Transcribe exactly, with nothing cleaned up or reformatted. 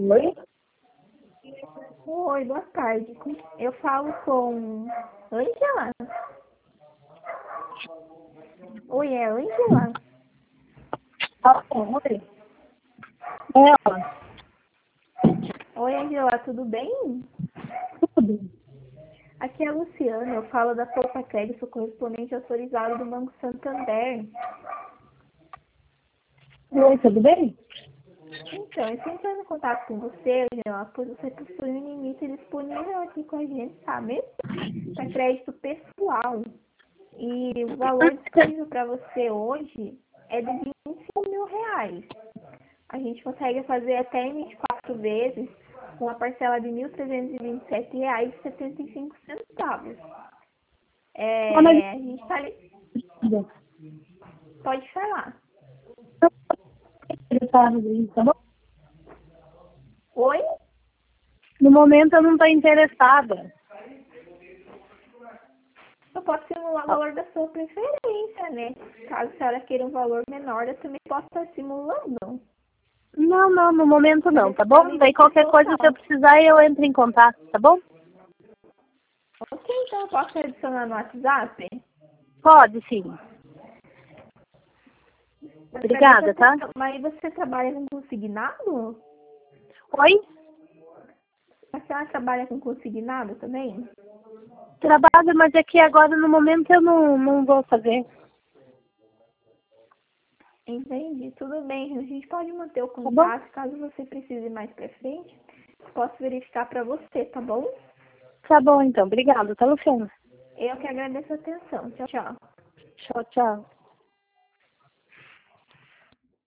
Oi? Oi, boa tarde. Eu falo com Ângela? Oi, é Ângela? Ah, oi. É ela. Oi, Ângela, tudo bem? Tudo. Aqui é a Luciana, eu falo da Poupa Crédito, sou correspondente autorizado do Banco Santander. Oi, tudo bem? Então, eu estou entrando em contato com você, Ângela, pois você possui um limite disponível aqui com a gente, sabe? Para crédito pessoal. E o valor disponível para você hoje é de vinte e cinco mil reais. A gente consegue fazer até em vinte e quatro vezes com uma parcela de mil trezentos e vinte e sete reais e setenta e cinco centavos. É, Ah, mas a gente tá ali. eu Pode falar. interessada nisso, tá bom? Oi? No momento eu não estou interessada. Eu posso simular o valor da sua preferência, né? Caso a senhora queira um valor menor, eu também posso estar simulando. Não, não, no momento Mas não, é tá só bom? me Daí ver o qualquer coisa, se eu total. precisar, eu entro em contato, tá bom? Ok, então eu posso adicionar no WhatsApp? Pode, sim. Mas preste Obrigada, tá? atenção, mas você trabalha com consignado? Oi? A senhora trabalha com consignado também? Trabalho, mas aqui agora no momento eu não, não vou fazer, Entendi, tudo bem. A gente pode manter o tá bom? contato caso você precise mais pra frente. Posso verificar pra você, tá bom? Tá bom então, obrigada, tá, Luciana? Eu que agradeço a atenção. Tchau, tchau. Tchau, tchau.